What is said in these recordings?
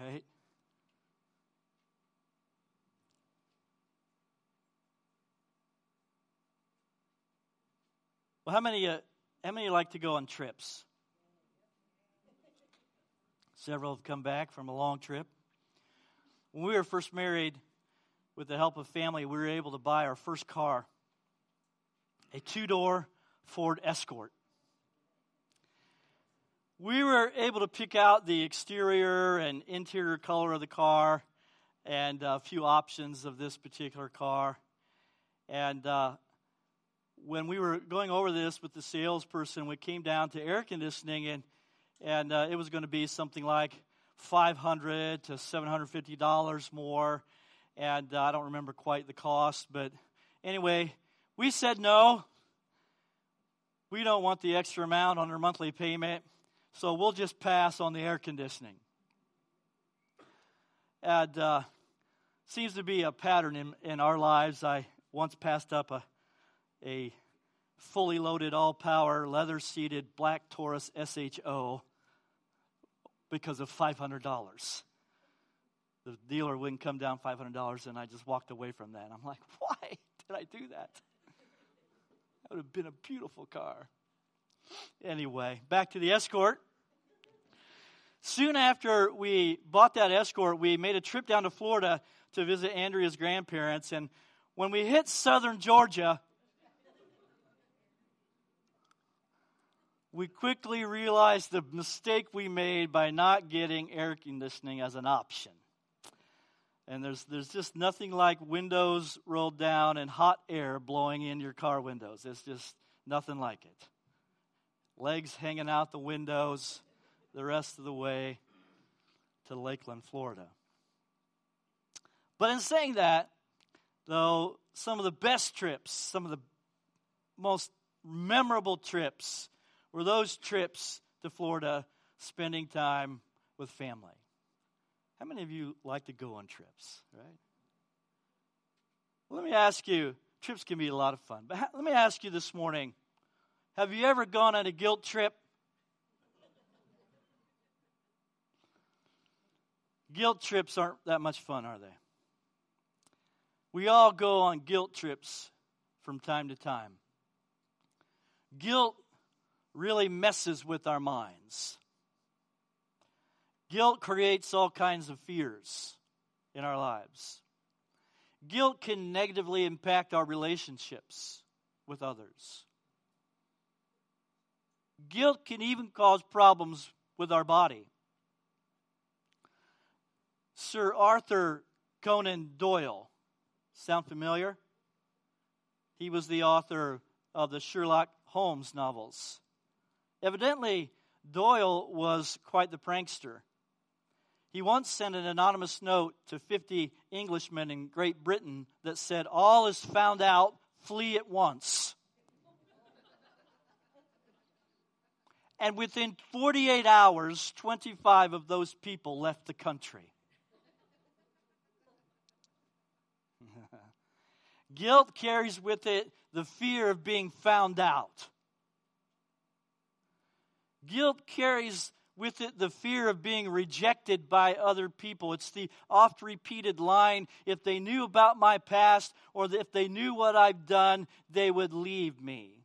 right? Well, how many like to go on trips? Several have come back from a long trip. When we were first married, with the help of family, we were able to buy our first car, a 2-door Ford Escort. We were able to pick out the exterior and interior color of the car and a few options of this particular car. And when we were going over this with the salesperson, we came down to air conditioning, and it was going to be something like $500 to $750 more. And I don't remember quite the cost, but anyway, we said no. We don't want the extra amount on our monthly payment, so we'll just pass on the air conditioning. And seems to be a pattern in our lives. I once passed up a fully loaded, all-power, leather-seated black Taurus SHO because of $500. The dealer wouldn't come down $500, and I just walked away from that. I'm like, why did I do that? That would have been a beautiful car. Anyway, back to the Escort. Soon after we bought that Escort, we made a trip down to Florida to visit Andrea's grandparents. And when we hit southern Georgia, we quickly realized the mistake we made by not getting air conditioning as an option. And there's just nothing like windows rolled down and hot air blowing in your car windows. It's just nothing like it. Legs hanging out the windows the rest of the way to Lakeland, Florida. But in saying that, though, some of the best trips, some of the most memorable trips were those trips to Florida, spending time with family. How many of you like to go on trips, right? Well, let me ask you, trips can be a lot of fun, but let me ask you this morning, have you ever gone on a guilt trip? Guilt trips aren't that much fun, are they? We all go on guilt trips from time to time. Guilt really messes with our minds. Guilt creates all kinds of fears in our lives. Guilt can negatively impact our relationships with others. Guilt can even cause problems with our body. Sir Arthur Conan Doyle, sound familiar? He was the author of the Sherlock Holmes novels. Evidently, Doyle was quite the prankster. He once sent an anonymous note to 50 Englishmen in Great Britain that said, "All is found out, flee at once." And within 48 hours, 25 of those people left the country. Guilt carries with it the fear of being found out. Guilt carries with it the fear of being rejected by other people. It's the oft-repeated line, if they knew about my past or if they knew what I've done, they would leave me.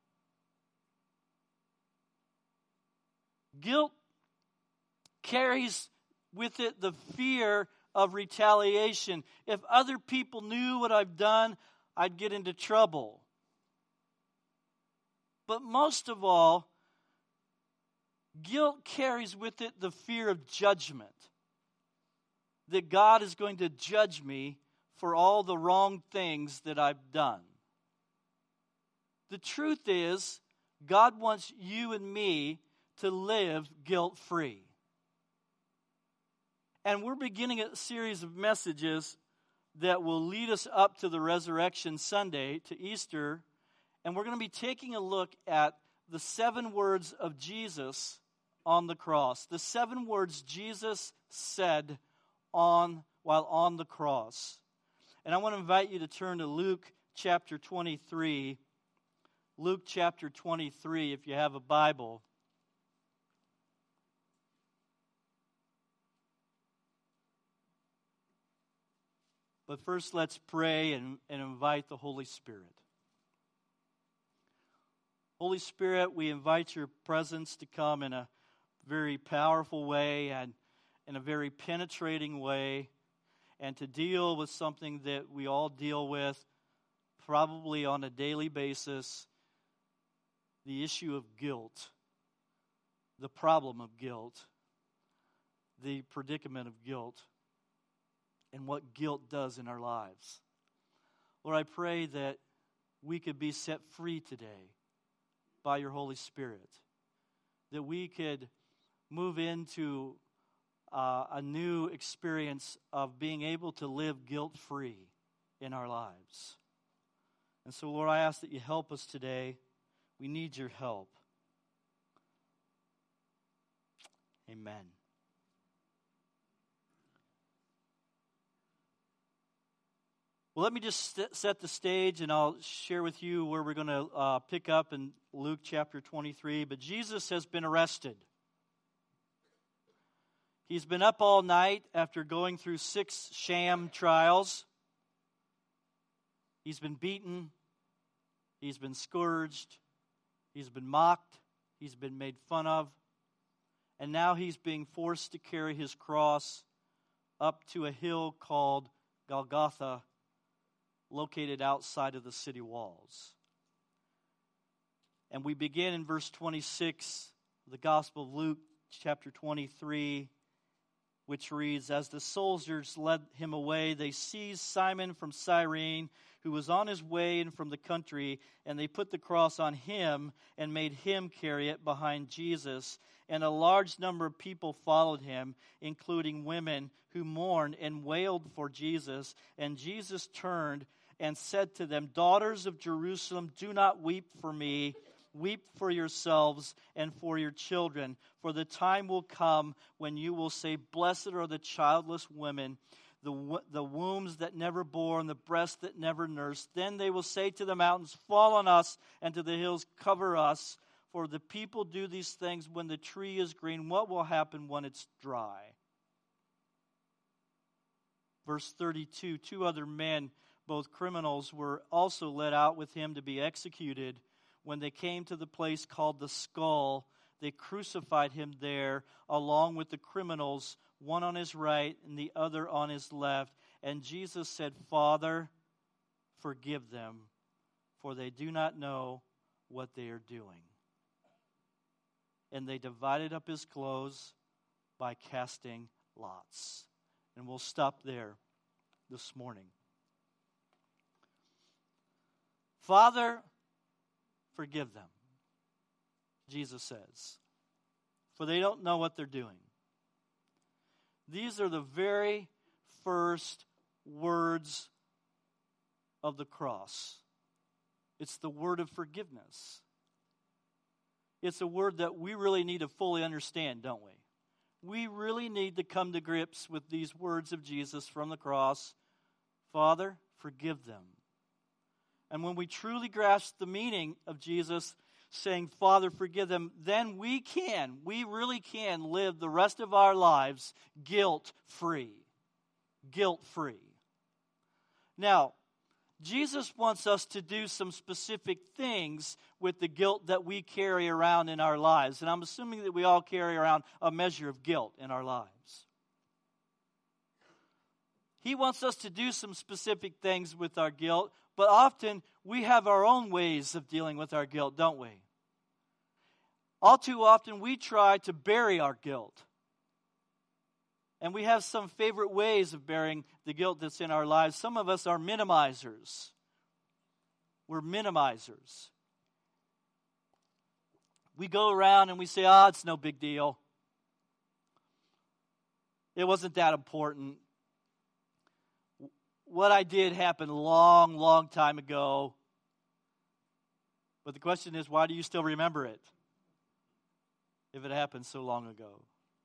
Guilt carries with it the fear of retaliation. If other people knew what I've done, I'd get into trouble. But most of all, guilt carries with it the fear of judgment. That God is going to judge me for all the wrong things that I've done. The truth is, God wants you and me to live guilt-free. And we're beginning a series of messages that will lead us up to the Resurrection Sunday, to Easter. And we're going to be taking a look at the 7 words of Jesus on the cross. The 7 words Jesus said while on the cross. And I want to invite you to turn to Luke chapter 23. Luke chapter 23, if you have a Bible. But first, let's pray and invite the Holy Spirit. Holy Spirit, we invite your presence to come in a very powerful way and in a very penetrating way, and to deal with something that we all deal with probably on a daily basis, the issue of guilt, the problem of guilt, the predicament of guilt, and what guilt does in our lives. Lord, I pray that we could be set free today by your Holy Spirit, that we could move into a new experience of being able to live guilt-free in our lives. And so, Lord, I ask that you help us today. We need your help. Amen. Well, let me just set the stage, and I'll share with you where we're going to pick up in Luke chapter 23. But Jesus has been arrested. He's been up all night after going through 6 sham trials. He's been beaten. He's been scourged. He's been mocked. He's been made fun of. And now he's being forced to carry his cross up to a hill called Golgotha, located outside of the city walls. And we begin in verse 26, the Gospel of Luke, chapter 23, which reads, "As the soldiers led him away, they seized Simon from Cyrene, who was on his way in from the country, and they put the cross on him and made him carry it behind Jesus. And a large number of people followed him, including women who mourned and wailed for Jesus. And Jesus turned and said to them, 'Daughters of Jerusalem, do not weep for me. Weep for yourselves and for your children. For the time will come when you will say, Blessed are the childless women, the wombs that never bore, and the breasts that never nursed. Then they will say to the mountains, Fall on us, and to the hills, Cover us. For the people do these things when the tree is green. What will happen when it's dry?'" Verse 32, 2 other men, both criminals, were also led out with him to be executed. When they came to the place called the Skull, they crucified him there along with the criminals, one on his right and the other on his left. And Jesus said, "Father, forgive them, for they do not know what they are doing." And they divided up his clothes by casting lots. And we'll stop there this morning. Father, forgive them, Jesus says, for they don't know what they're doing. These are the very first words of the cross. It's the word of forgiveness. It's a word that we really need to fully understand, don't we? We really need to come to grips with these words of Jesus from the cross. Father, forgive them. And when we truly grasp the meaning of Jesus saying, Father, forgive them, then we really can live the rest of our lives guilt-free. Guilt-free. Now, Jesus wants us to do some specific things with the guilt that we carry around in our lives. And I'm assuming that we all carry around a measure of guilt in our lives. He wants us to do some specific things with our guilt, but often we have our own ways of dealing with our guilt, don't we? All too often we try to bury our guilt. And we have some favorite ways of burying the guilt that's in our lives. Some of us are minimizers. We're minimizers. We go around and we say, it's no big deal. It wasn't that important. What I did happened a long, long time ago. But the question is, why do you still remember it if it happened so long ago?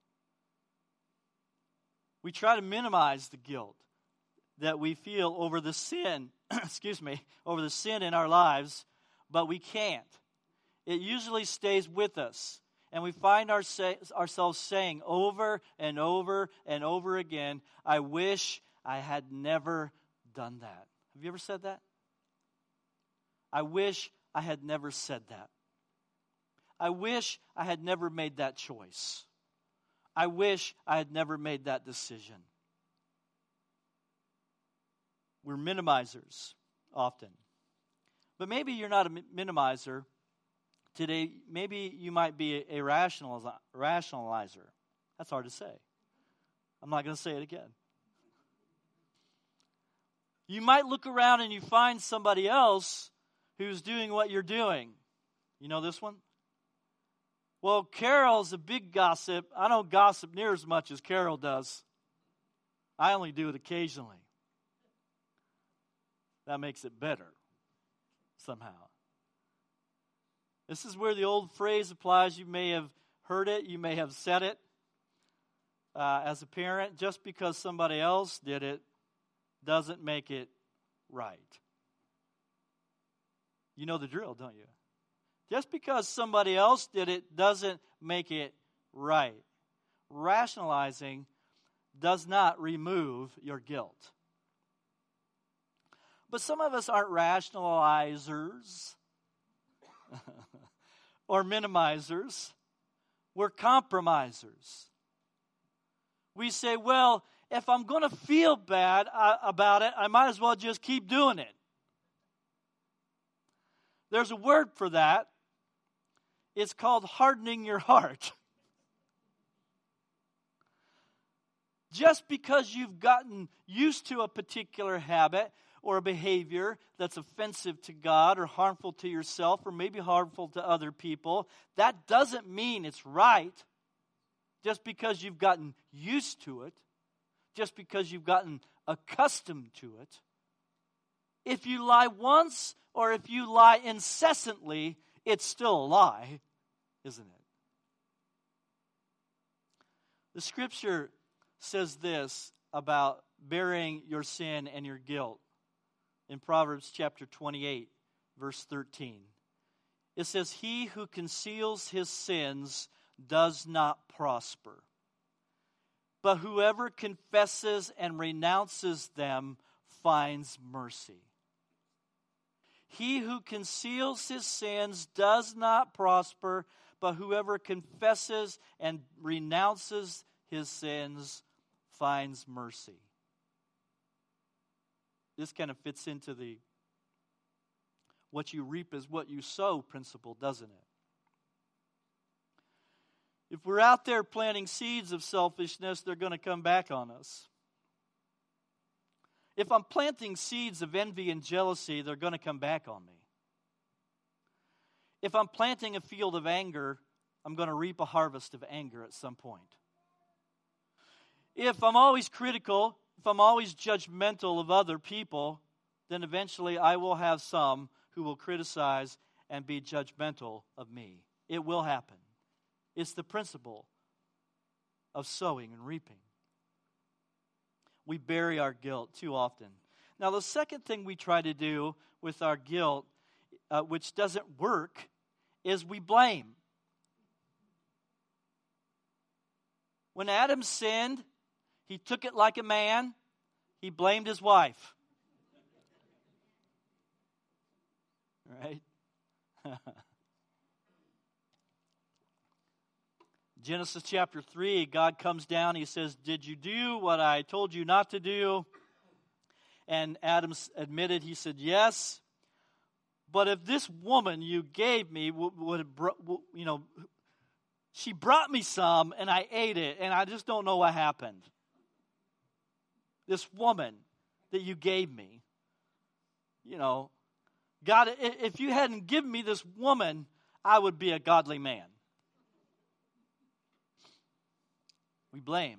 We try to minimize the guilt that we feel over the sin, over the sin in our lives, but we can't. It usually stays with us, and we find ourselves saying over and over and over again, I wish I had never done that. Have you ever said that? I wish I had never said that. I wish I had never made that choice. I wish I had never made that decision. We're minimizers often. But maybe you're not a minimizer today. Maybe you might be a rationalizer. That's hard to say. I'm not going to say it again. You might look around and you find somebody else who's doing what you're doing. You know this one? Well, Carol's a big gossip. I don't gossip near as much as Carol does. I only do it occasionally. That makes it better somehow. This is where the old phrase applies. You may have heard it. You may have said it as a parent. Just because somebody else did it doesn't make it right. You know the drill, don't you? Just because somebody else did it doesn't make it right. Rationalizing does not remove your guilt. But some of us aren't rationalizers or minimizers. We're compromisers. We say, well, if I'm going to feel bad about it, I might as well just keep doing it. There's a word for that. It's called hardening your heart. Just because you've gotten used to a particular habit or a behavior that's offensive to God or harmful to yourself or maybe harmful to other people, that doesn't mean it's right. Just because you've gotten used to it, just because you've gotten accustomed to it. If you lie once or if you lie incessantly, it's still a lie, isn't it? The scripture says this about bearing your sin and your guilt in Proverbs chapter 28, verse 13. It says, "He who conceals his sins does not prosper, but whoever confesses and renounces them finds mercy." He who conceals his sins does not prosper, but whoever confesses and renounces his sins finds mercy. This kind of fits into the what you reap is what you sow principle, doesn't it? If we're out there planting seeds of selfishness, they're going to come back on us. If I'm planting seeds of envy and jealousy, they're going to come back on me. If I'm planting a field of anger, I'm going to reap a harvest of anger at some point. If I'm always critical, if I'm always judgmental of other people, then eventually I will have some who will criticize and be judgmental of me. It will happen. It's the principle of sowing and reaping. We bury our guilt too often. Now, the second thing we try to do with our guilt, which doesn't work, is we blame. When Adam sinned, he took it like a man. He blamed his wife. Right? Genesis chapter 3, God comes down. He says, "Did you do what I told you not to do?" And Adam admitted, he said, "Yes. But if this woman you gave me she brought me some and I ate it and I just don't know what happened. This woman that you gave me, God, if you hadn't given me this woman, I would be a godly man." We blame.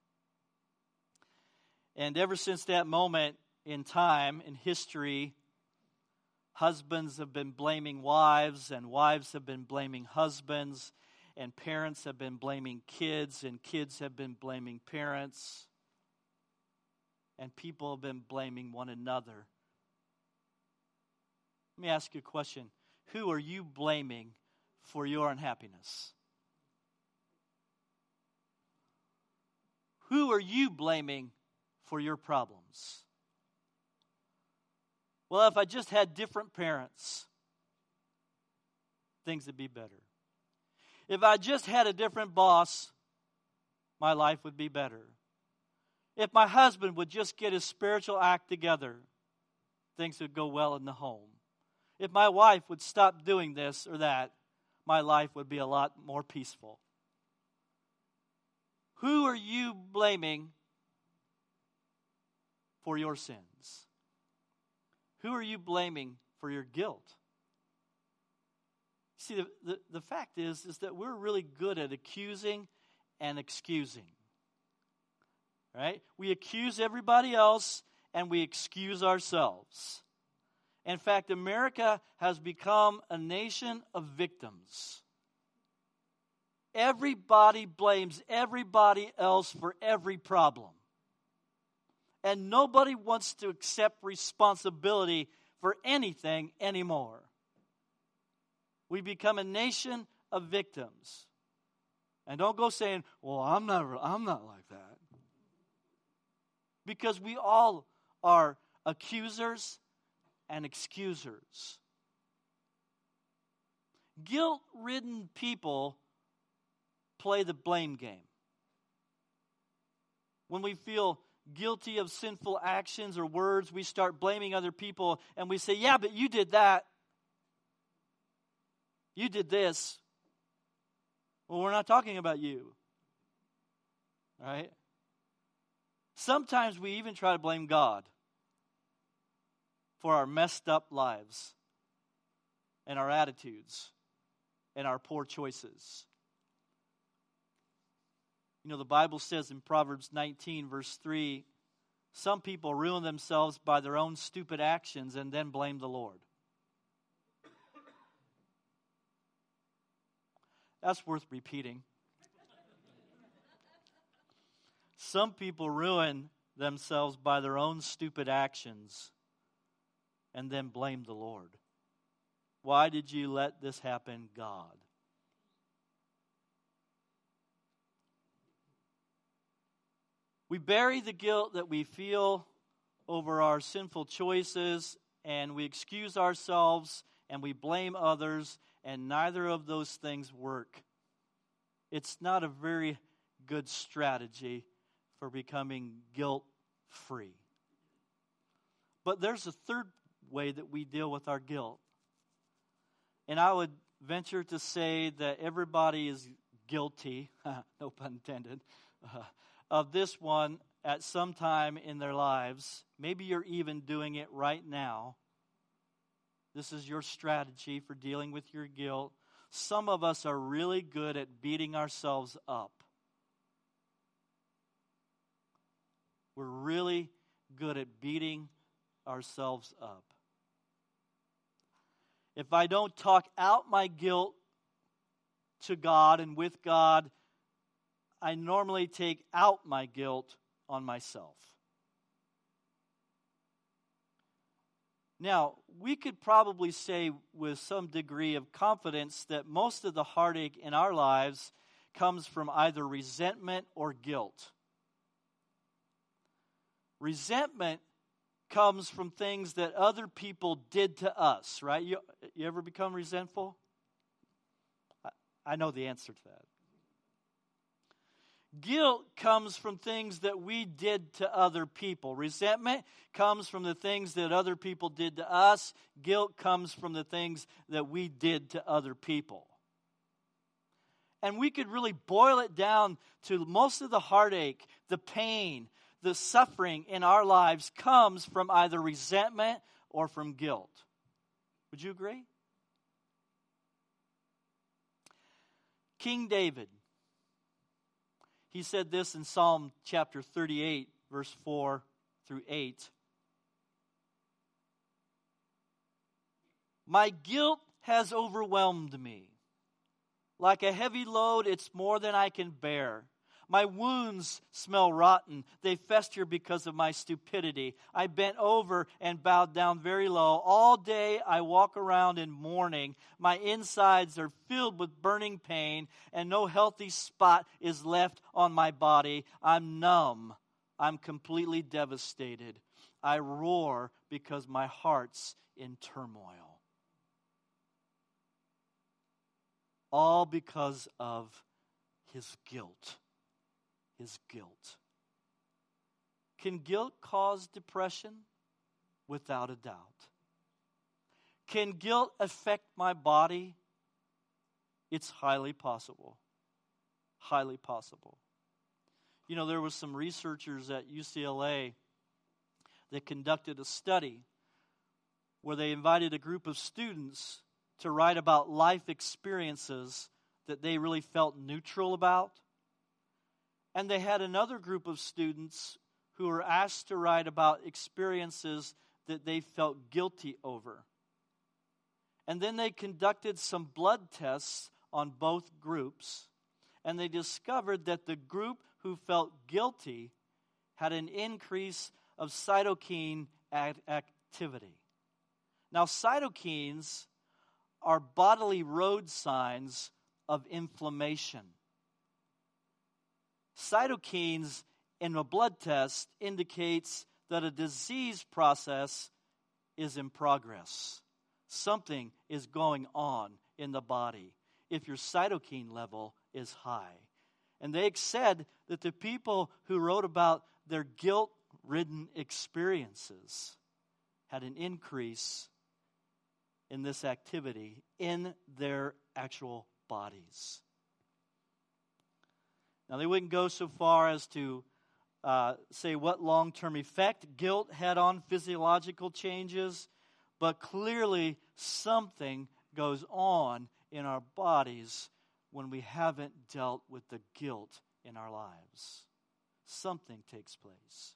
And ever since that moment in time, in history, husbands have been blaming wives, and wives have been blaming husbands, and parents have been blaming kids, and kids have been blaming parents, and people have been blaming one another. Let me ask you a question. Who are you blaming for your unhappiness? Who are you blaming for your problems? Well, if I just had different parents, things would be better. If I just had a different boss, my life would be better. If my husband would just get his spiritual act together, things would go well in the home. If my wife would stop doing this or that, my life would be a lot more peaceful. Who are you blaming for your sins? Who are you blaming for your guilt? See, the fact is that we're really good at accusing and excusing. Right? We accuse everybody else and we excuse ourselves. In fact, America has become a nation of victims. Everybody blames everybody else for every problem. And nobody wants to accept responsibility for anything anymore. We become a nation of victims. And don't go saying, well, I'm not like that. Because we all are accusers and excusers. Guilt-ridden people play the blame game. When we feel guilty of sinful actions or words, we start blaming other people and we say, yeah, but you did that. You did this. Well, we're not talking about you. Right? Sometimes we even try to blame God for our messed up lives and our attitudes and our poor choices. You know, the Bible says in Proverbs 19, verse 3, some people ruin themselves by their own stupid actions and then blame the Lord. That's worth repeating. Some people ruin themselves by their own stupid actions and then blame the Lord. Why did you let this happen, God? We bury the guilt that we feel over our sinful choices, and we excuse ourselves, and we blame others, and neither of those things work. It's not a very good strategy for becoming guilt-free. But there's a third way that we deal with our guilt. And I would venture to say that everybody is guilty, no pun intended, of this one at some time in their lives. Maybe you're even doing it right now. This is your strategy for dealing with your guilt. Some of us are really good at beating ourselves up. We're really good at beating ourselves up. If I don't talk out my guilt to God and with God, I normally take out my guilt on myself. Now, we could probably say with some degree of confidence that most of the heartache in our lives comes from either resentment or guilt. Resentment comes from things that other people did to us, right? You ever become resentful? I know the answer to that. Guilt comes from things that we did to other people. Resentment comes from the things that other people did to us. Guilt comes from the things that we did to other people. And we could really boil it down to most of the heartache, the pain, the suffering in our lives comes from either resentment or from guilt. Would you agree? King David, he said this in Psalm chapter 38, verse 4 through 8. My guilt has overwhelmed me. Like a heavy load, it's more than I can bear. My wounds smell rotten. They fester because of my stupidity. I bent over and bowed down very low. All day I walk around in mourning. My insides are filled with burning pain, and no healthy spot is left on my body. I'm numb. I'm completely devastated. I roar because my heart's in turmoil. All because of his guilt. His guilt. Can guilt cause depression? Without a doubt. Can guilt affect my body? It's highly possible. Highly possible. You know, there was some researchers at UCLA that conducted a study where they invited a group of students to write about life experiences that they really felt neutral about. And they had another group of students who were asked to write about experiences that they felt guilty over. And then they conducted some blood tests on both groups, and they discovered that the group who felt guilty had an increase of cytokine activity. Now, cytokines are bodily road signs of inflammation. Cytokines in a blood test indicates that a disease process is in progress. Something is going on in the body if your cytokine level is high. And they said that the people who wrote about their guilt-ridden experiences had an increase in this activity in their actual bodies. Now, they wouldn't go so far as to say what long-term effect guilt had on physiological changes, but clearly something goes on in our bodies when we haven't dealt with the guilt in our lives. Something takes place.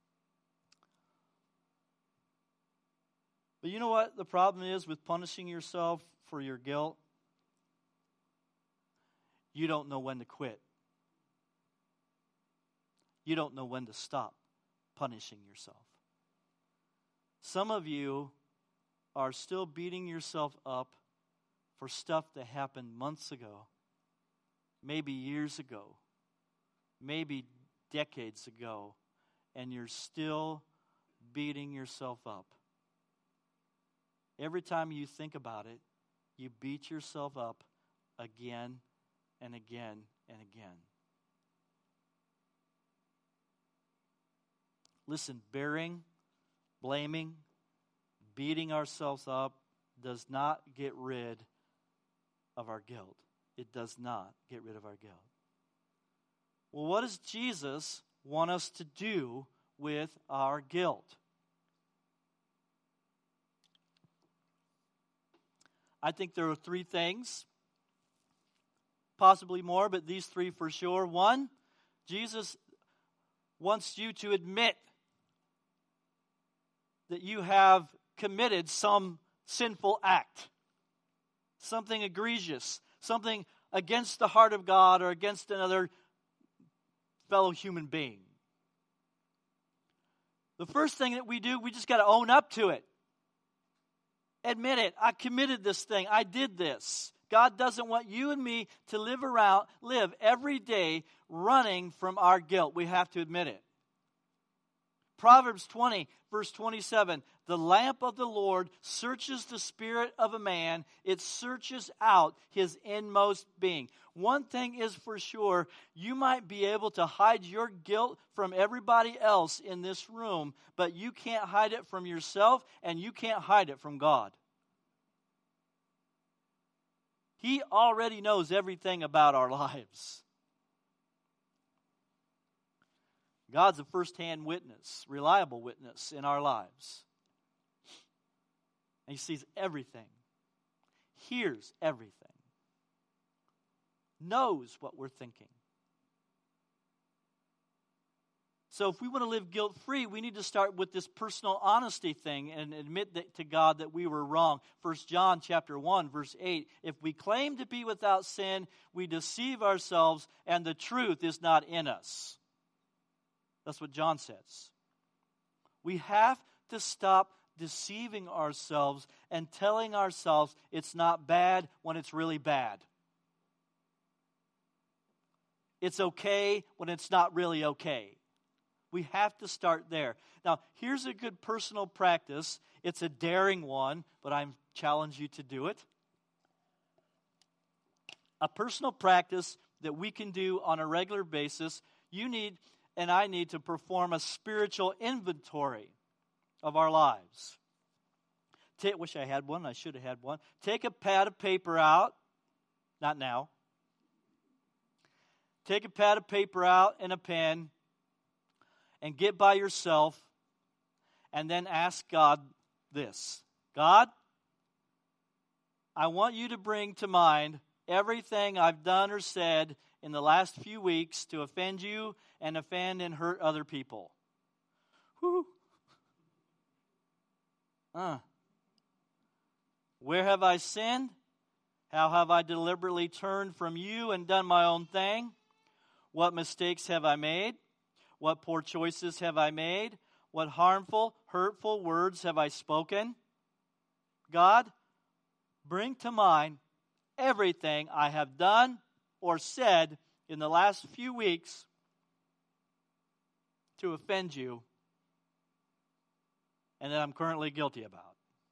But you know what the problem is with punishing yourself for your guilt? You don't know when to quit. You don't know when to stop punishing yourself. Some of you are still beating yourself up for stuff that happened months ago, maybe years ago, maybe decades ago, and you're still beating yourself up. Every time you think about it, you beat yourself up again and again and again. Listen, bearing, blaming, beating ourselves up does not get rid of our guilt. It does not get rid of our guilt. Well, what does Jesus want us to do with our guilt? I think there are three things, possibly more, but these three for sure. One, Jesus wants you to admit that you have committed some sinful act, something egregious, something against the heart of God or against another fellow human being. The first thing that we do, we just got to own up to it. Admit it. I committed this thing. I did this. God doesn't want you and me to live every day running from our guilt. We have to admit it. Proverbs 20, verse 27, the lamp of the Lord searches the spirit of a man. It searches out his inmost being. One thing is for sure, you might be able to hide your guilt from everybody else in this room, but you can't hide it from yourself, and you can't hide it from God. He already knows everything about our lives. God's a first-hand witness, reliable witness in our lives. And He sees everything, hears everything, knows what we're thinking. So if we want to live guilt-free, we need to start with this personal honesty thing and admit to God that we were wrong. 1 John chapter 1, verse 8, if we claim to be without sin, we deceive ourselves and the truth is not in us. That's what John says. We have to stop deceiving ourselves and telling ourselves it's not bad when it's really bad. It's okay when it's not really okay. We have to start there. Now, here's a good personal practice. It's a daring one, but I challenge you to do it. A personal practice that we can do on a regular basis. You need, and I need, to perform a spiritual inventory of our lives. Wish I had one. I should have had one. Take a pad of paper out. Not now. Take a pad of paper out and a pen and get by yourself and then ask God this. God, I want you to bring to mind everything I've done or said in the last few weeks to offend you and offend and hurt other people. Whew. Where have I sinned? How have I deliberately turned from you and done my own thing? What mistakes have I made? What poor choices have I made? What harmful, hurtful words have I spoken? God, bring to mind everything I have done or said in the last few weeks to offend you and that I'm currently guilty about.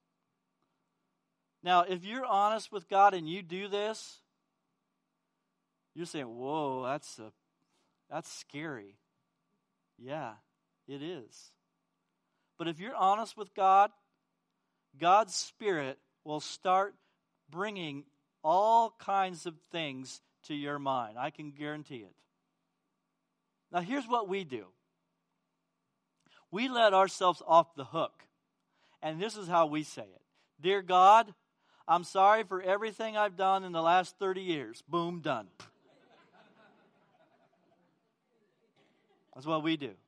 Now, if you're honest with God and you do this, you're saying, whoa, that's scary. Yeah, it is. But if you're honest with God, God's Spirit will start bringing all kinds of things to your mind. I can guarantee it. Now, here's what we do. We let ourselves off the hook. And this is how we say it. Dear God, I'm sorry for everything I've done in the last 30 years. Boom, done. That's what we do.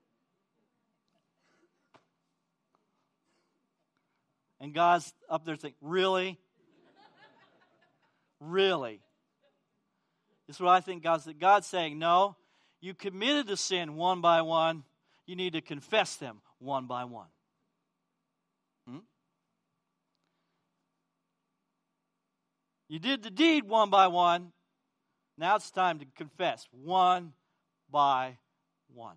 And God's up there thinking, really? Really? This is what I think God's saying. No, you committed to sin one by one. You need to confess them one by one. You did the deed one by one. Now it's time to confess one by one.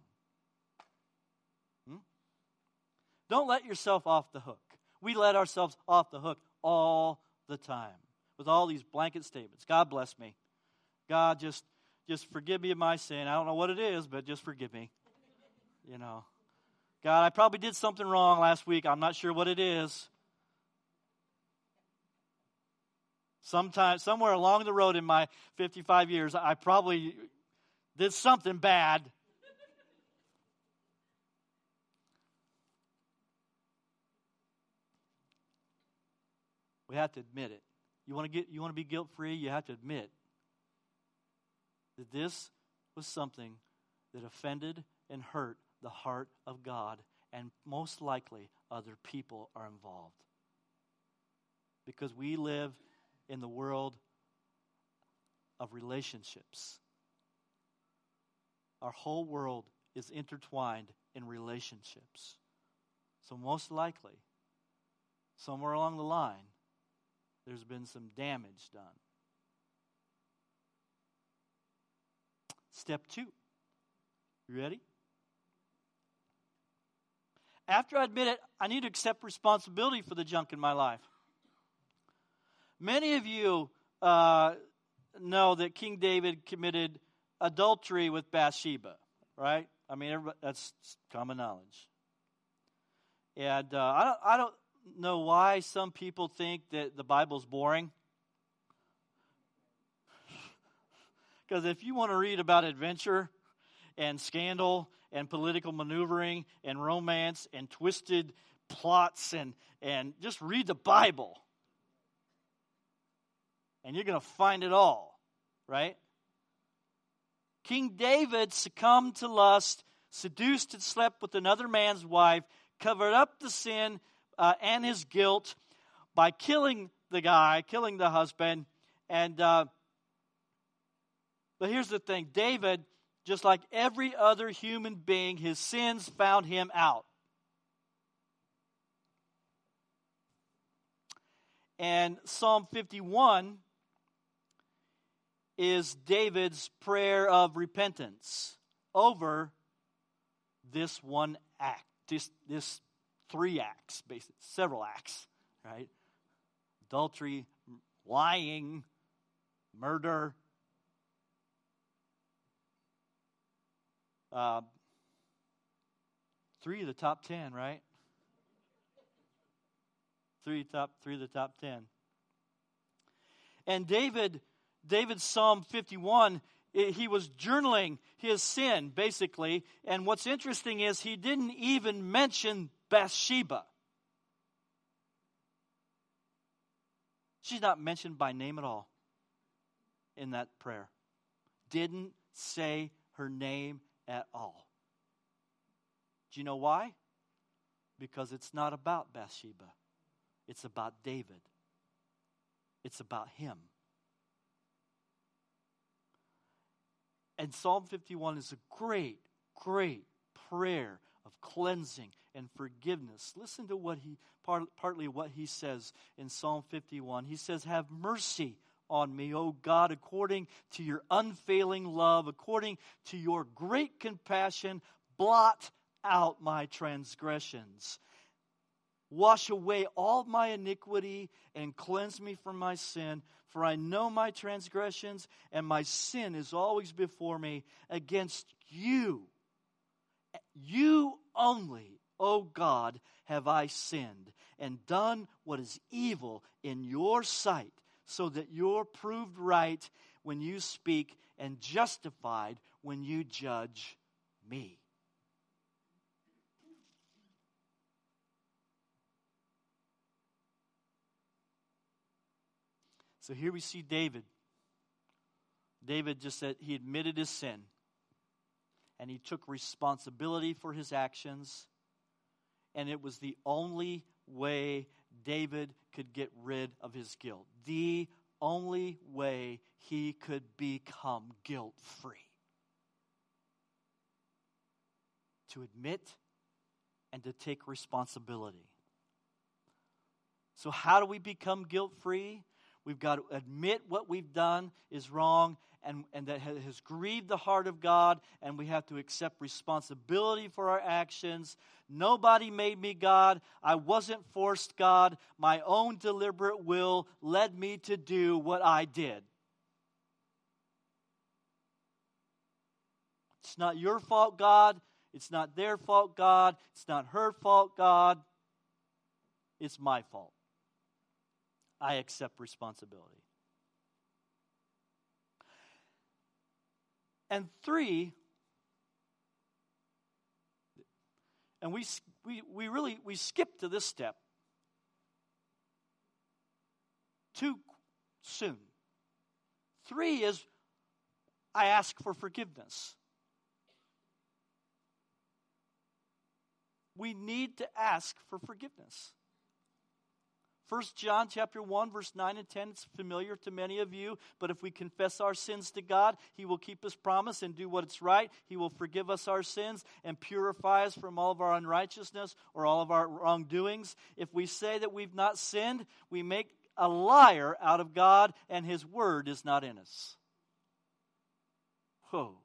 Don't let yourself off the hook. We let ourselves off the hook all the time with all these blanket statements. God bless me. God, just forgive me of my sin. I don't know what it is, but just forgive me. You know. God, I probably did something wrong last week. I'm not sure what it is. Somewhere along the road in my 55 years, I probably did something bad. We have to admit it. You want to be guilt-free? You have to admit that this was something that offended and hurt the heart of God, and most likely other people are involved. Because we live in the world of relationships. Our whole world is intertwined in relationships. So most likely, somewhere along the line, there's been some damage done. Step 2. You ready? After I admit it, I need to accept responsibility for the junk in my life. Many of you know that King David committed adultery with Bathsheba, right? I mean, that's common knowledge. And I don't know why some people think that the Bible's boring. Because if you want to read about adventure and scandal and political maneuvering and romance and twisted plots and just read the Bible. And you're going to find it all, right? King David succumbed to lust, seduced and slept with another man's wife, covered up the sin and his guilt by killing the husband. And but here's the thing. David, just like every other human being, his sins found him out. And Psalm 51 is David's prayer of repentance over this one act, this 3 acts, basically, several acts, right? Adultery, lying, murder. 3 of the top 10, right? 3 of the top 10. And David's Psalm 51, he was journaling his sin, basically. And what's interesting is he didn't even mention Bathsheba. She's not mentioned by name at all in that prayer. Didn't say her name at all. Do you know why? Because it's not about Bathsheba. It's about David. It's about him. And Psalm 51 is a great, great prayer of cleansing and forgiveness. Listen to what partly what he says in Psalm 51. He says, "Have mercy on me, O God, according to your unfailing love, according to your great compassion, blot out my transgressions. Wash away all my iniquity and cleanse me from my sin. For I know my transgressions, and my sin is always before me. Against you, you only, O God, have I sinned, and done what is evil in your sight, so that you're proved right when you speak, and justified when you judge me." So here we see David. David just said he admitted his sin. And he took responsibility for his actions. And it was the only way David could get rid of his guilt. The only way he could become guilt-free. To admit and to take responsibility. So how do we become guilt-free? We've got to admit what we've done is wrong and that has grieved the heart of God, and we have to accept responsibility for our actions. Nobody made me God. I wasn't forced God. My own deliberate will led me to do what I did. It's not your fault, God. It's not their fault, God. It's not her fault, God. It's my fault. I accept responsibility. And 3, and we skip to this step too soon. 3 is, I ask for forgiveness. We need to ask for forgiveness. 1 John chapter 1, verse 9 and 10, it's familiar to many of you. But if we confess our sins to God, He will keep His promise and do what is right. He will forgive us our sins and purify us from all of our unrighteousness or all of our wrongdoings. If we say that we've not sinned, we make a liar out of God, and His word is not in us. Whoa.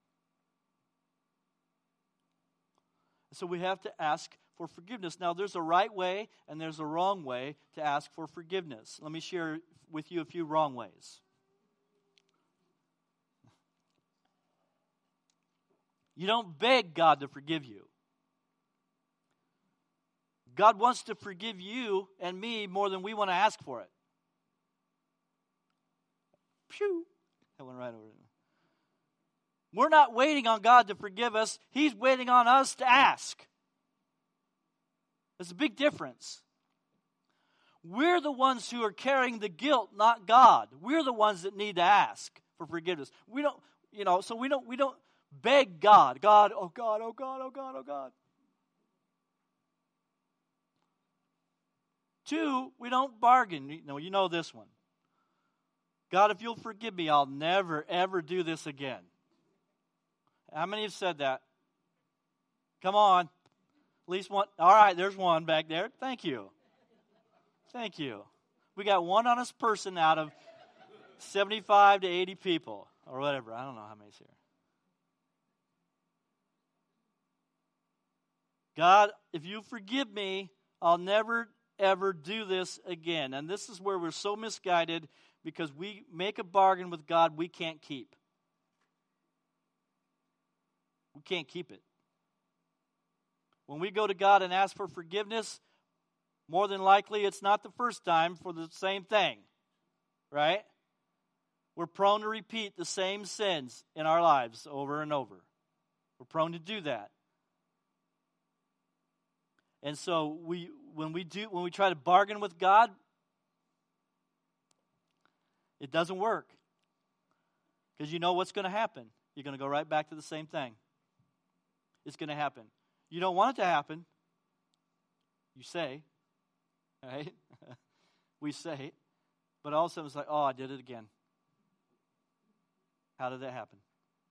So we have to ask for forgiveness. Now, there's a right way and there's a wrong way to ask for forgiveness. Let me share with you a few wrong ways. You don't beg God to forgive you. God wants to forgive you and me more than we want to ask for it. Phew. That went right over there. We're not waiting on God to forgive us. He's waiting on us to ask. There's a big difference. We're the ones who are carrying the guilt, not God. We're the ones that need to ask for forgiveness. We don't, so we don't beg God. God, oh God, oh God, oh God, oh God. 2, we don't bargain. You know this one. God, if you'll forgive me, I'll never, ever do this again. How many have said that? Come on. At least one. All right, there's one back there. Thank you. Thank you. We got one honest person out of 75 to 80 people or whatever. I don't know how many's here. God, if you forgive me, I'll never, ever do this again. And this is where we're so misguided because we make a bargain with God we can't keep. We can't keep it. When we go to God and ask for forgiveness, more than likely it's not the first time for the same thing, right? We're prone to repeat the same sins in our lives over and over. We're prone to do that. And so when we try to bargain with God, it doesn't work. Because you know what's going to happen. You're going to go right back to the same thing. It's going to happen. You don't want it to happen. You say, right? We say, but all of a sudden it's like, oh, I did it again. How did that happen?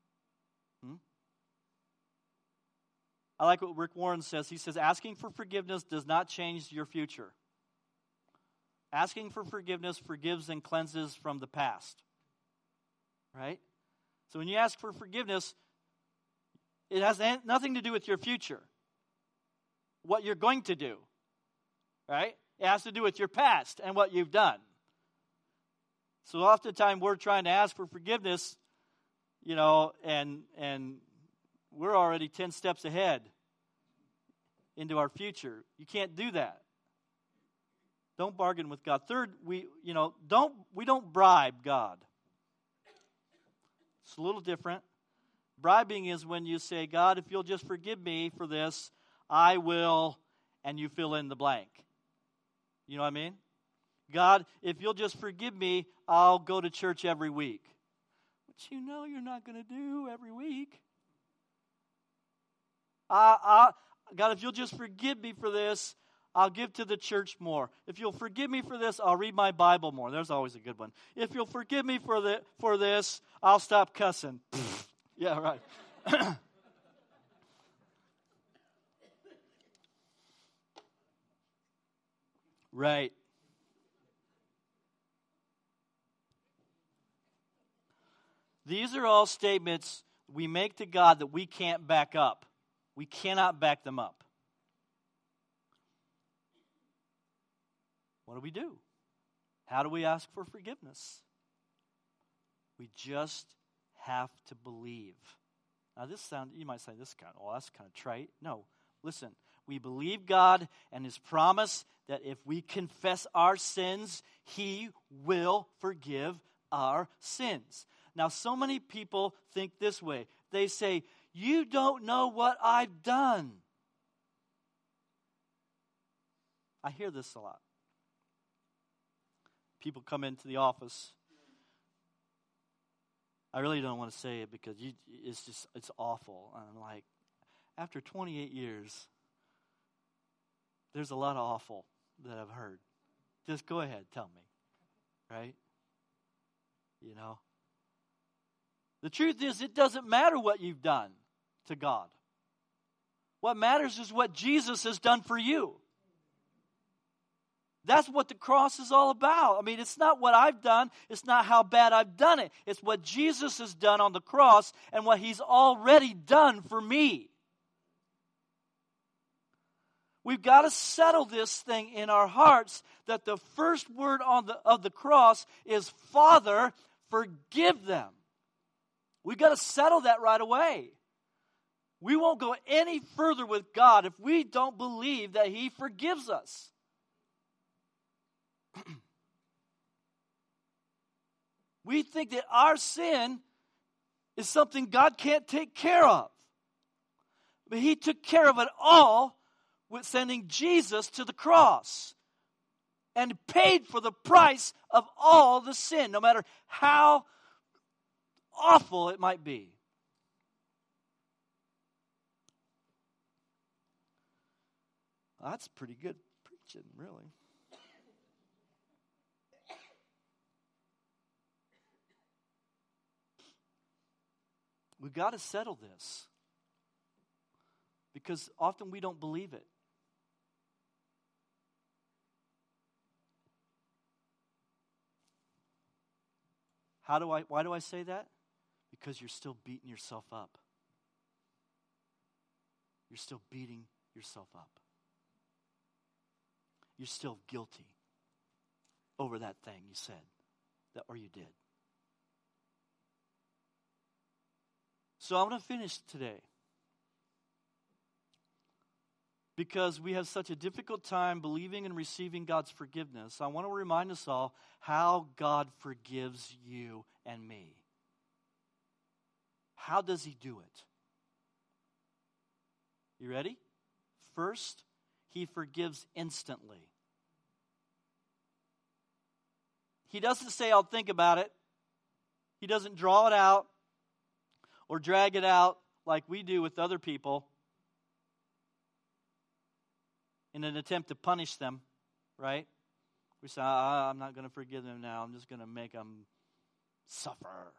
I like what Rick Warren says. He says, asking for forgiveness does not change your future. Asking for forgiveness forgives and cleanses from the past. Right? So when you ask for forgiveness, it has nothing to do with your future. What you're going to do. Right? It has to do with your past and what you've done. So oftentimes we're trying to ask for forgiveness, and we're already 10 steps ahead into our future. You can't do that. Don't bargain with God. Third, we don't bribe God. It's a little different. Bribing is when you say, God, if you'll just forgive me for this, I will, and you fill in the blank. You know what I mean? God, if you'll just forgive me, I'll go to church every week. But you're not going to do every week. God, if you'll just forgive me for this, I'll give to the church more. If you'll forgive me for this, I'll read my Bible more. There's always a good one. If you'll forgive me for this, I'll stop cussing. Yeah, right. Right. These are all statements we make to God that we can't back up. We cannot back them up. What do? How do we ask for forgiveness? We just have to believe. Now you might say that's kind of trite. No, listen. We believe God and His promise that if we confess our sins, He will forgive our sins. Now, so many people think this way. They say, you don't know what I've done. I hear this a lot. People come into the office. I really don't want to say it because it's awful. And I'm like, after 28 years, there's a lot of awful that I've heard. Just go ahead, tell me. Right? The truth is, it doesn't matter what you've done to God. What matters is what Jesus has done for you. That's what the cross is all about. I mean, it's not what I've done. It's not how bad I've done it. It's what Jesus has done on the cross and what He's already done for me. We've got to settle this thing in our hearts that the first word of the cross is, Father, forgive them. We've got to settle that right away. We won't go any further with God if we don't believe that He forgives us. We think that our sin is something God can't take care of. But He took care of it all with sending Jesus to the cross and paid for the price of all the sin, no matter how awful it might be. Well, that's pretty good preaching, really. We've got to settle this because often we don't believe it. Why do I say that? Because you're still beating yourself up. You're still beating yourself up. You're still guilty over that thing you said or you did. So I'm going to finish today, because we have such a difficult time believing and receiving God's forgiveness. I want to remind us all how God forgives you and me. How does He do it? You ready? First, He forgives instantly. He doesn't say, I'll think about it. He doesn't draw it out or drag it out like we do with other people in an attempt to punish them, right? We say, I'm not going to forgive them now. I'm just going to make them suffer.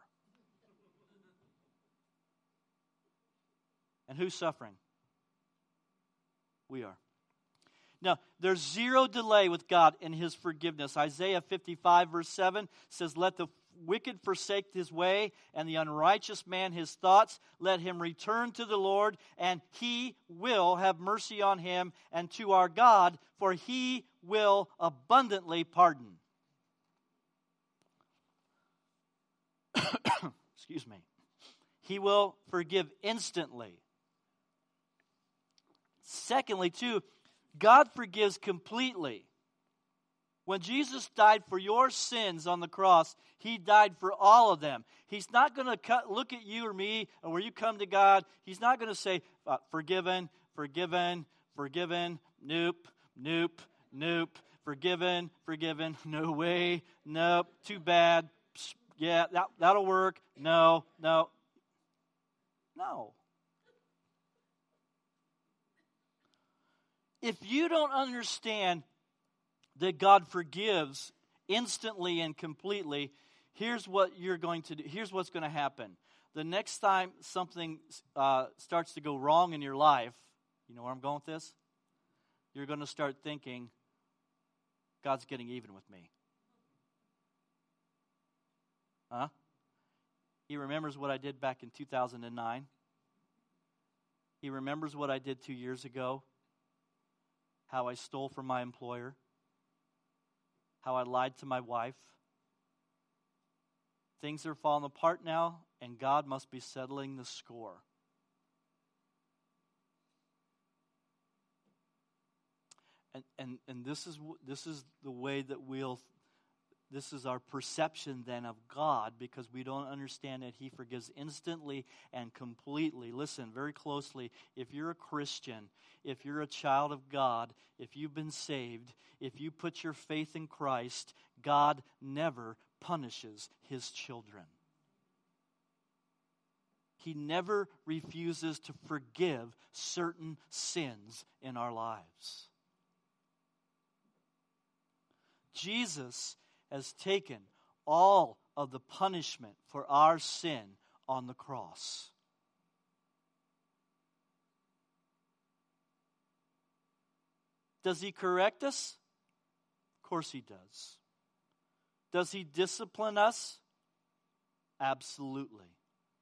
And who's suffering? We are. Now, there's zero delay with God in His forgiveness. Isaiah 55 verse 7 says, let the wicked forsake his way, and the unrighteous man his thoughts. Let him return to the Lord, and He will have mercy on him, and to our God, for He will abundantly pardon. Excuse me. He will forgive instantly. Secondly, too, God forgives completely. When Jesus died for your sins on the cross, He died for all of them. He's not going to look at you or me, or where you come to God, He's not going to say, forgiven, forgiven, forgiven, nope, nope, nope, forgiven, forgiven, no way, nope, too bad, yeah, that'll work, no. If you don't understand that God forgives instantly and completely, here's what you're going to do. Here's what's going to happen. The next time something starts to go wrong in your life, you know where I'm going with this? You're going to start thinking, God's getting even with me. Huh? He remembers what I did back in 2009. He remembers what I did 2 years ago. How I stole from my employer. How I lied to my wife. Things are falling apart now, and God must be settling the score. And this is the way that this is our perception then of God, because we don't understand that He forgives instantly and completely. Listen very closely. If you're a Christian, if you're a child of God, if you've been saved, if you put your faith in Christ, God never punishes His children. He never refuses to forgive certain sins in our lives. Jesus has taken all of the punishment for our sin on the cross. Does He correct us? Of course He does. Does He discipline us? Absolutely.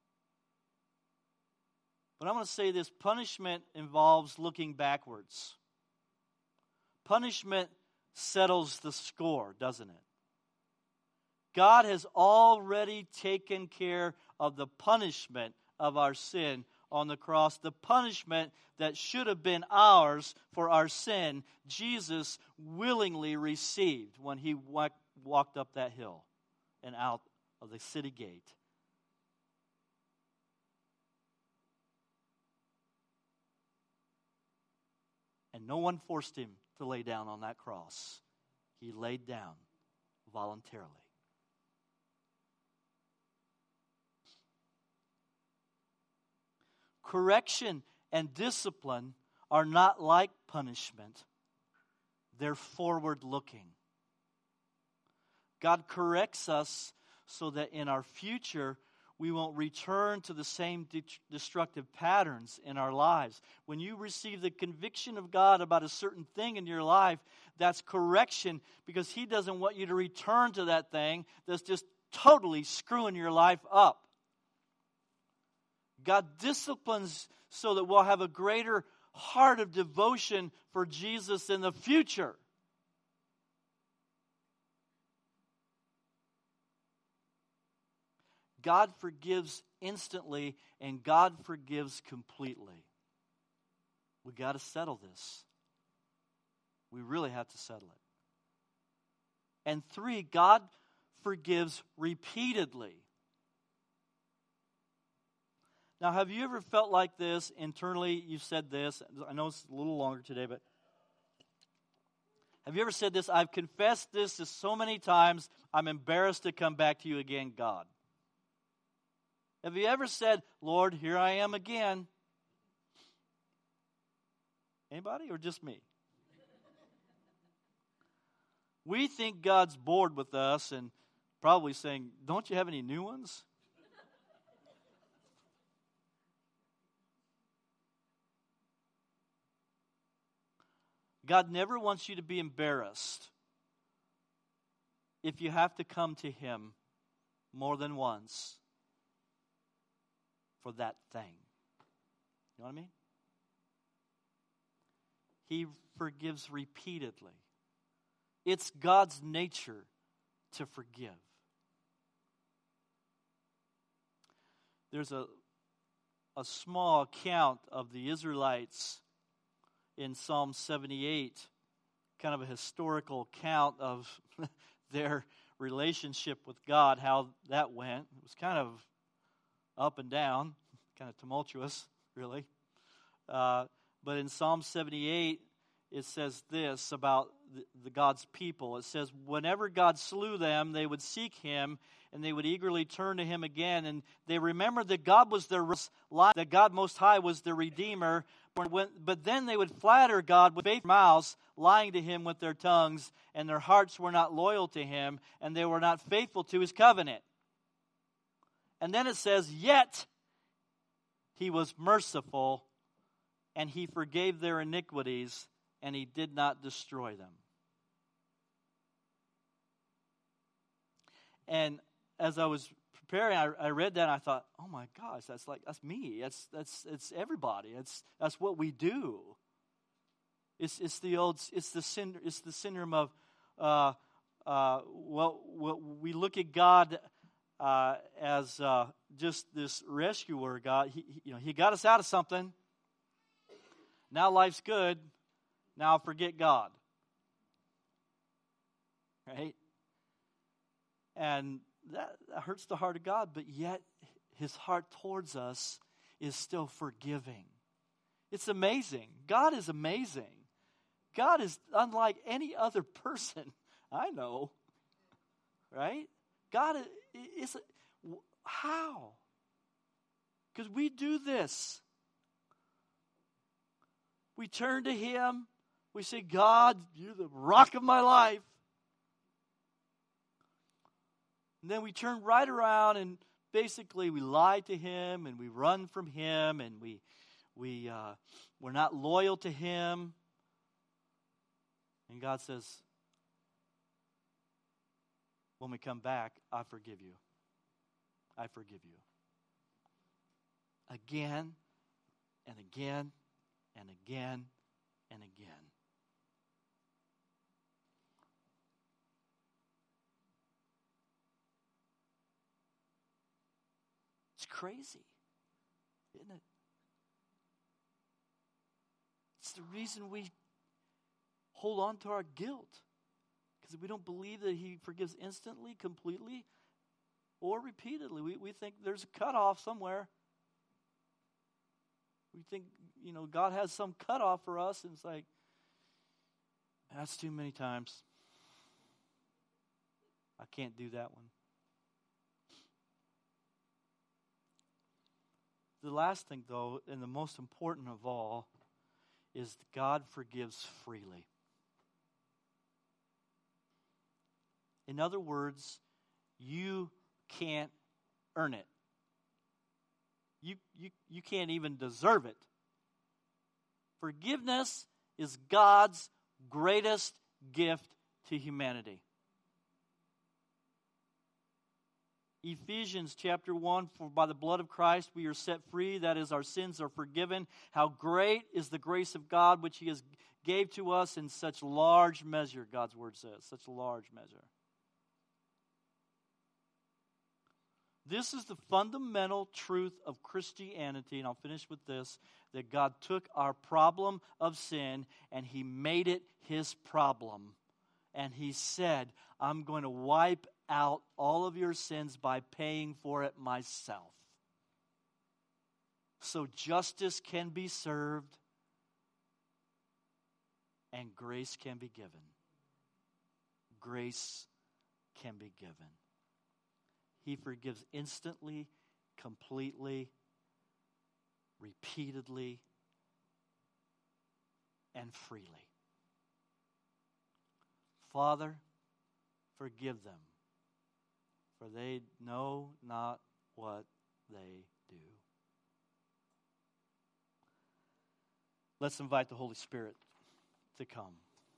But I'm going to say this, punishment involves looking backwards. Punishment settles the score, doesn't it? God has already taken care of the punishment of our sin on the cross. The punishment that should have been ours for our sin, Jesus willingly received when He walked up that hill and out of the city gate. And no one forced Him to lay down on that cross. He laid down voluntarily. Correction and discipline are not like punishment. They're forward-looking. God corrects us so that in our future we won't return to the same destructive patterns in our lives. When you receive the conviction of God about a certain thing in your life, that's correction, because He doesn't want you to return to that thing that's just totally screwing your life up. God disciplines so that we'll have a greater heart of devotion for Jesus in the future. God forgives instantly, and God forgives completely. We got to settle this. We really have to settle it. And 3, God forgives repeatedly. Now, have you ever felt like this internally? You've said this. I know it's a little longer today, but have you ever said this? I've confessed this so many times, I'm embarrassed to come back to you again, God. Have you ever said, Lord, here I am again? Anybody or just me? We think God's bored with us and probably saying, don't you have any new ones? God never wants you to be embarrassed if you have to come to Him more than once for that thing. You know what I mean? He forgives repeatedly. It's God's nature to forgive. There's a small account of the Israelites in Psalm 78, kind of a historical account of their relationship with God, how that went. It was kind of up and down, kind of tumultuous, really. But in Psalm 78, it says this about the God's people. It says, whenever God slew them, they would seek Him, and they would eagerly turn to Him again. And they remembered that God was their life, that God Most High was their Redeemer. But then they would flatter God with faithful mouths, lying to Him with their tongues, and their hearts were not loyal to Him, and they were not faithful to His covenant. And then it says, yet He was merciful, and He forgave their iniquities, and He did not destroy them. And as I was preparing, I read that and I thought, oh my gosh, that's me. It's everybody. That's what we do. It's the syndrome of we look at God as just this rescuer God. He got us out of something. Now life's good. Now forget God. Right? And that hurts the heart of God, but yet His heart towards us is still forgiving. It's amazing. God is amazing. God is unlike any other person I know. Right? God is how? Because we do this. We turn to Him. We say, God, You're the rock of my life. And then we turn right around and basically we lie to Him and we run from Him and we're not loyal to Him. And God says, when we come back, I forgive you. I forgive you. Again and again and again and again. It's crazy, isn't it? It's the reason we hold on to our guilt. Because we don't believe that He forgives instantly, completely, or repeatedly. We think there's a cutoff somewhere. We think, God has some cutoff for us, and it's like, that's too many times. I can't do that one. The last thing, though, and the most important of all, is God forgives freely. In other words, you can't earn it. You can't even deserve it. Forgiveness is God's greatest gift to humanity. Ephesians chapter 1, for by the blood of Christ we are set free, that is, our sins are forgiven. How great is the grace of God which He has gave to us in such large measure, God's Word says, such a large measure. This is the fundamental truth of Christianity, and I'll finish with this, that God took our problem of sin and He made it His problem. And He said, I'm going to wipe out all of your sins by paying for it myself. So justice can be served and grace can be given. Grace can be given. He forgives instantly, completely, repeatedly, and freely. Father, forgive them, for they know not what they do. Let's invite the Holy Spirit to come.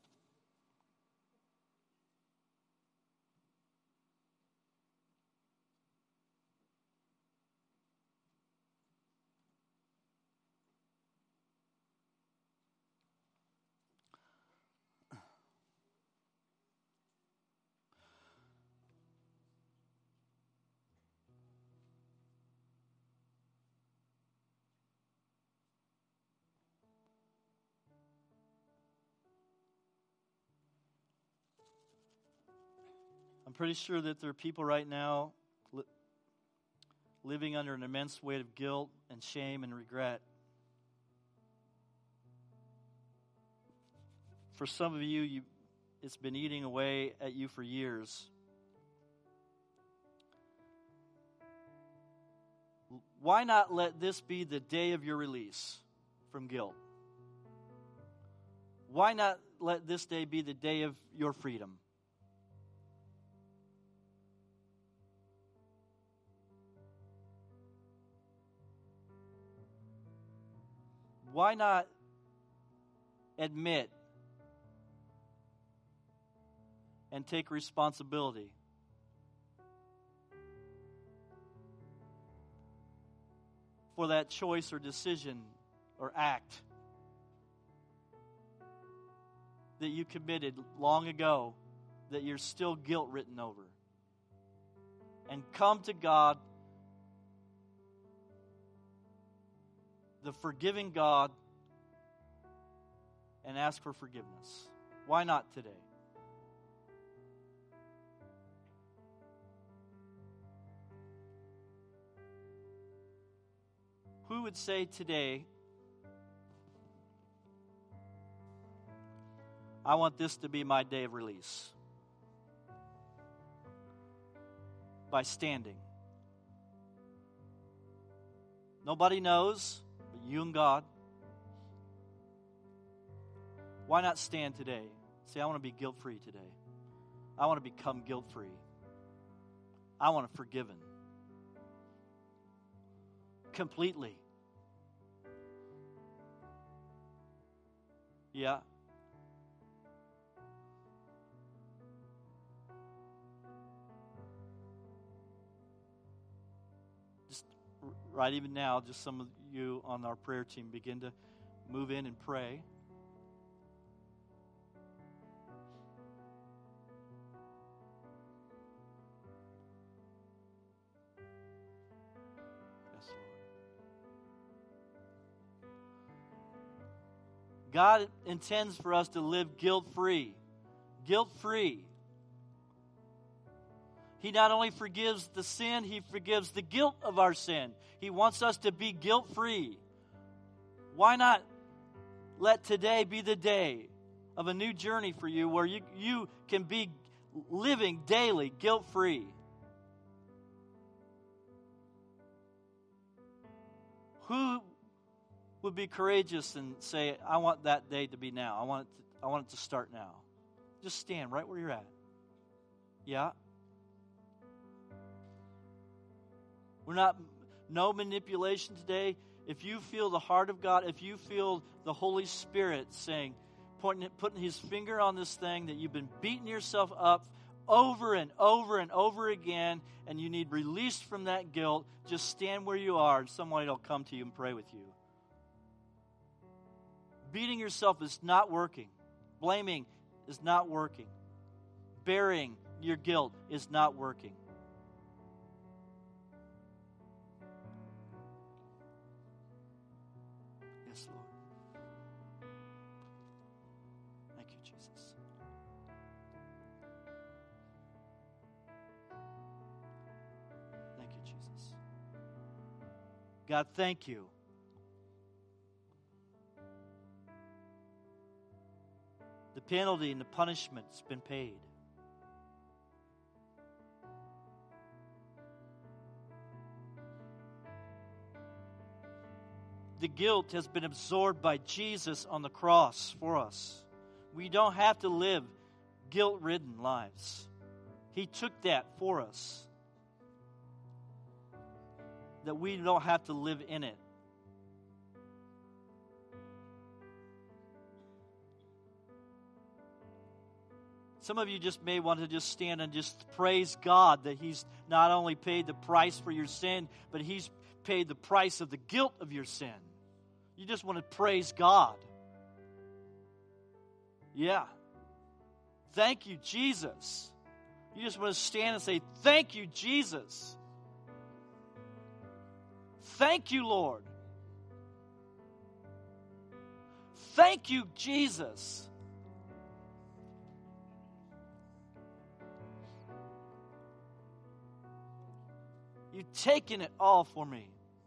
I'm pretty sure that there are people right now living under an immense weight of guilt and shame and regret. For some of you, it's been eating away at you for years. Why not let this be the day of your release from guilt? Why not let this day be the day of your freedom? Why not admit and take responsibility for that choice or decision or act that you committed long ago that you're still guilt written over? And come to God, the forgiving God, and ask for forgiveness. Why not today? Who would say today, I want this to be my day of release? By standing. Nobody knows but you and God. Why not stand today? Say, I want to be guilt-free today. I want to become guilt-free. I want to forgiven. Completely. Yeah. Just right even now, just some of you on our prayer team begin to move in and pray. Yes, Lord. God intends for us to live guilt-free. Guilt-free. He not only forgives the sin, He forgives the guilt of our sin. He wants us to be guilt-free. Why not let today be the day of a new journey for you where you can be living daily guilt-free? Who would be courageous and say, I want that day to be now. I want it to start now. Just stand right where you're at. Yeah? We're not, no manipulation today. If you feel the heart of God, if you feel the Holy Spirit saying, putting His finger on this thing that you've been beating yourself up over and over and over again, and you need release from that guilt, just stand where you are and somebody will come to you and pray with you. Beating yourself is not working. Blaming is not working. Burying your guilt is not working. Yes, Lord. Thank you, Jesus. Thank you, Jesus. God, thank you. The penalty and the punishment's been paid. The guilt has been absorbed by Jesus on the cross for us. We don't have to live guilt-ridden lives. He took that for us. That we don't have to live in it. Some of you just may want to just stand and just praise God that He's not only paid the price for your sin, but He's paid the price of the guilt of your sin. You just want to praise God. Yeah. Thank you, Jesus. You just want to stand and say, thank you, Jesus. Thank you, Lord. Thank you, Jesus. You've taken it all for me.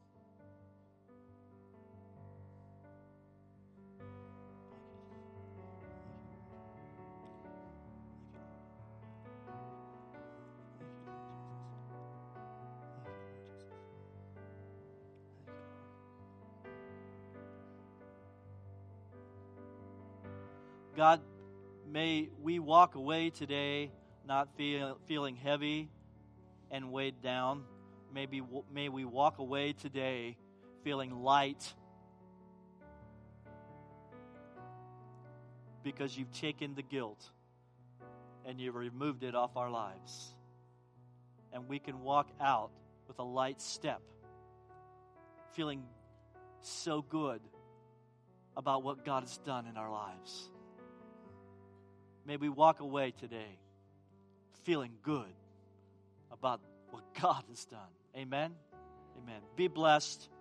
God, may we walk away today not feeling heavy and weighed down. May we walk away today feeling light because you've taken the guilt and you've removed it off our lives. And we can walk out with a light step, feeling so good about what God has done in our lives. May we walk away today feeling good about what God has done. Amen? Amen. Be blessed.